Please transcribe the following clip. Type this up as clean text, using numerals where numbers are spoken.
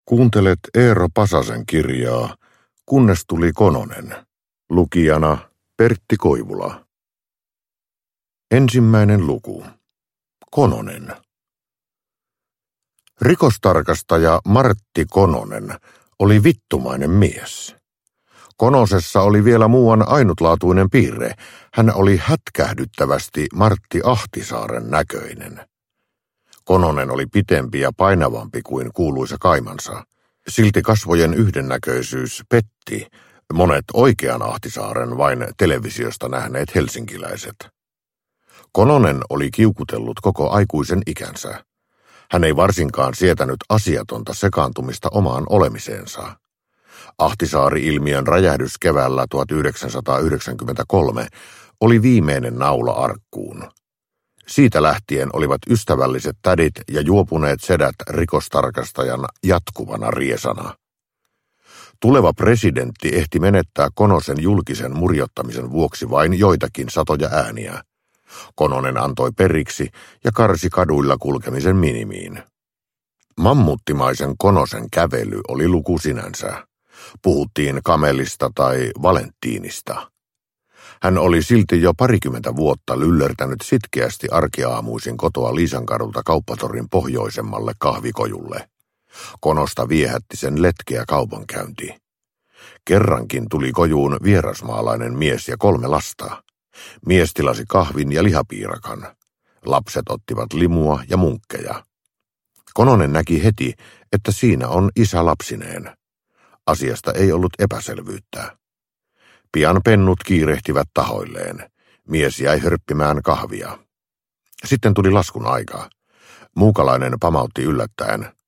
Kuuntelet Eero Pasasen kirjaa Kunnes tuli Kononen. Lukijana Pertti Koivula. Ensimmäinen luku. Kononen. Rikostarkastaja Martti Kononen oli vittumainen mies. Konosessa oli vielä muuan ainutlaatuinen piirre. Hän oli hätkähdyttävästi Martti Ahtisaaren näköinen. Kononen oli pitempi ja painavampi kuin kuuluisa kaimansa. Silti kasvojen yhdennäköisyys petti monet oikean Ahtisaaren vain televisiosta nähneet helsinkiläiset. Kononen oli kiukutellut koko aikuisen ikänsä. Hän ei varsinkaan sietänyt asiatonta sekaantumista omaan olemiseensa. Ahtisaari-ilmiön räjähdys keväällä 1993 oli viimeinen naula arkkuun. Siitä lähtien olivat ystävälliset tädit ja juopuneet sedät rikostarkastajan jatkuvana riesana. Tuleva presidentti ehti menettää Konosen julkisen murjottamisen vuoksi vain joitakin satoja ääniä. Kononen antoi periksi ja karsi kaduilla kulkemisen minimiin. Mammuttimaisen Konosen kävely oli luku sinänsä. Puhuttiin Kamelista tai Valenttiinista. Hän oli silti jo 20 vuotta lyllertänyt sitkeästi arkiaamuisin kotoa Liisankadulta Kauppatorin pohjoisemmalle kahvikojulle. Konosta viehätti sen letkeä kaupankäynti. Kerrankin tuli kojuun vierasmaalainen mies ja 3 lasta. Mies tilasi kahvin ja lihapiirakan. Lapset ottivat limua ja munkkeja. Kononen näki heti, että siinä on isä lapsineen. Asiasta ei ollut epäselvyyttä. Pian pennut kiirehtivät tahoilleen. Mies jäi hörppimään kahvia. Sitten tuli laskun aika. Muukalainen pamautti yllättäen.